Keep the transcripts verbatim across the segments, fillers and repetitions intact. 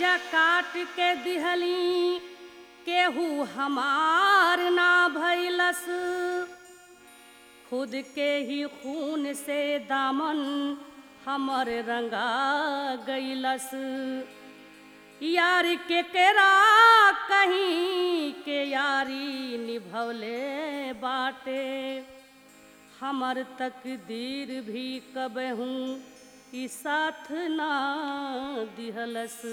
कलेजा काट के दिहली केहू हमार ना भइलस। खुद के ही खून से दामन हमर रंगा गइलस। यार के केरा कहीं के यारी निभवले बाटे। हमर तकदीर भी कबहू ई साथ ना दिहलस।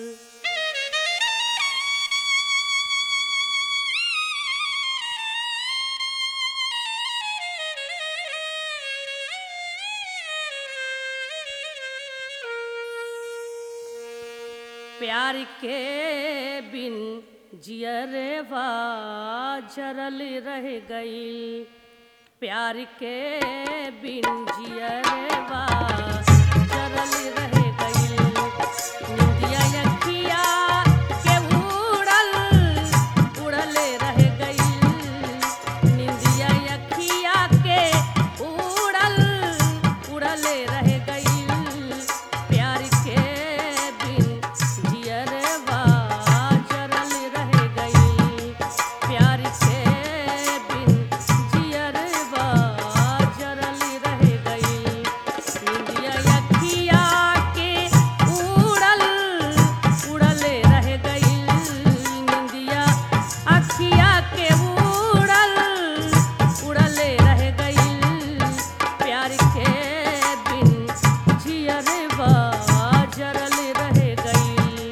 प्यार के बिन जियरवा जरल रह गई। प्यार के बिन जियरवा जरल रह गई। निंदिया अखिया के उड़ल उड़ले रह गई। निंदिया अखिया के उड़ल उड़ले रह गई। प्यार के बिन जियरवा जरल रह गई। प्यार के बिन जियरवा जरल रह गई। निंदिया अखिया के उड़ल उड़ले रह गई। निंदिया अखिया के उड़ल उड़ले रह गई। प्यार के बिन जियरवा जरल रह गई।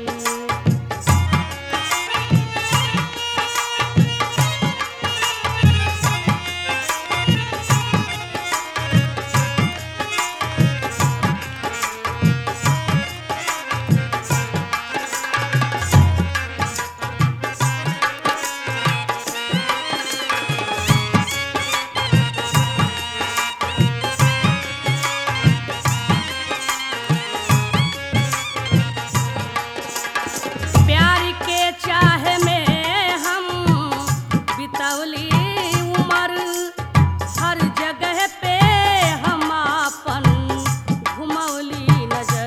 प्यार के चाह में हम बितवली उमर। हर जगह पे हम आपन घुमवली नजर।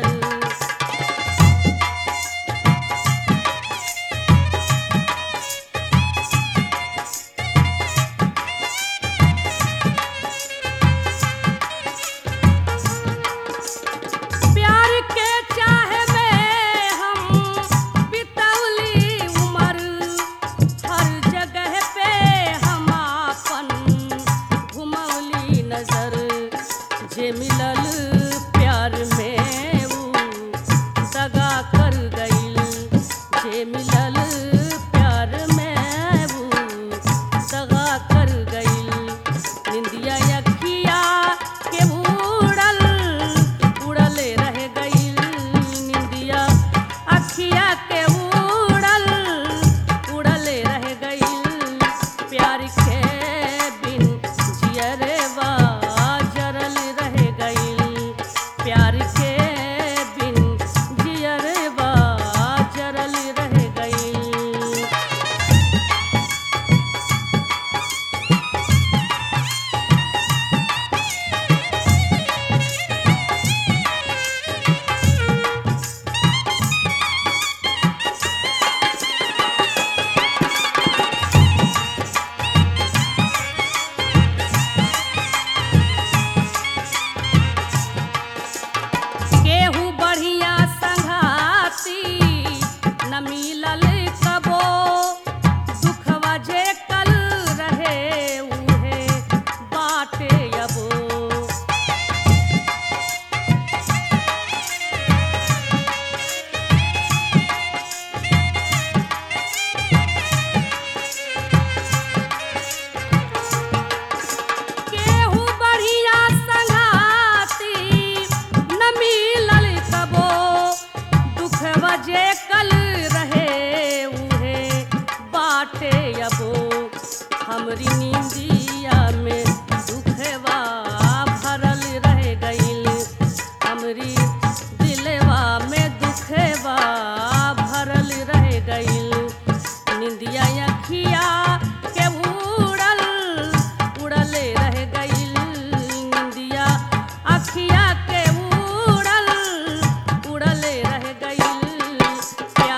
प्यार के चाह में हम बितवली उमर। हर जगह पे हम आपन घुमवली नजर। जे मिलल प्यार में ऊ दगा कर गइल। जे मिलल प्यार में ऊ दगा कर गइल। निंदिया अखिया के उड़ल उड़ले रह गई। निंदिया अखिया के उड़ल उड़ले रह गई। प्यार के बिन जियरवा जरल रह गई। प्यार के बिन जियरवा जरल रह गई। केहू बढ़िया संघाती न मिलल कबो। दुखवा जे कल रहे उहे बाटे अबो। केहू बढ़िया संघाती न मिलल कबो। दुखवा जे कल रहे उहे बाटे अबो। हमरी नींदिया में दुखवा भरल रह गइल। हमरी दिलवा में दुखवा भरल रह गइल। निंदिया अखिया के उड़ल उड़ले रह गइल। निंदिया अखिया के उड़ल उड़ले रह गइल। प्यार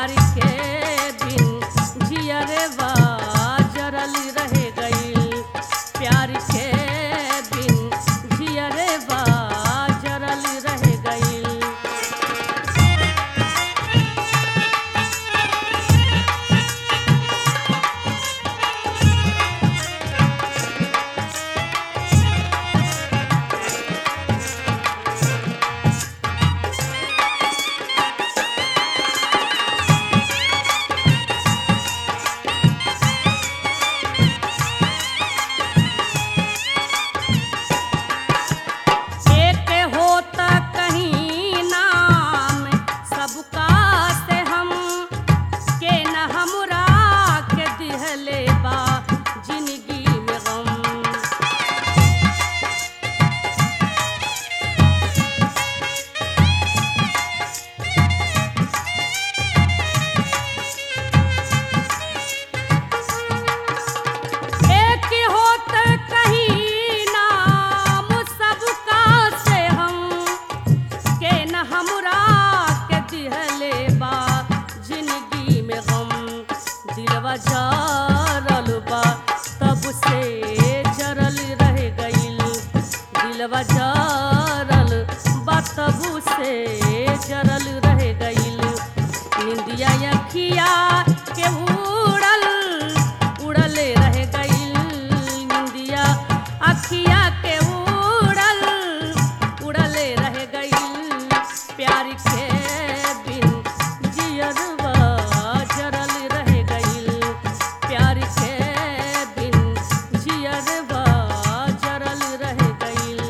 दिलवा जरल बा तब से जरल रह गइल दिलवा जरल बा तब से जरल रह गइल निंदिया अखिया के उड़ल उड़ले रह गइल निंदिया अखिया के उड़ल उड़ले रह गइल प्यार के बिन जियरवा जरल रह गइल प्यार के बिन जियरवा जरल रह गइल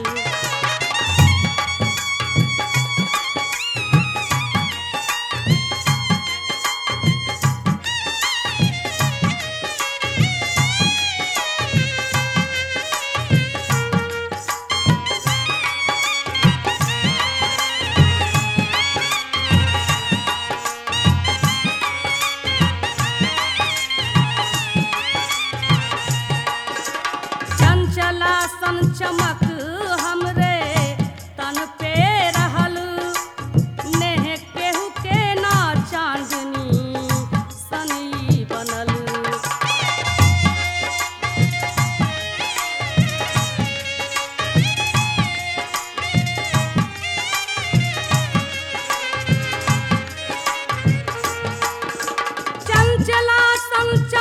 चंचला सन चमक हमरे तन पे रहल नेह केहू के ना चांदनी सनी बनल चंचला सन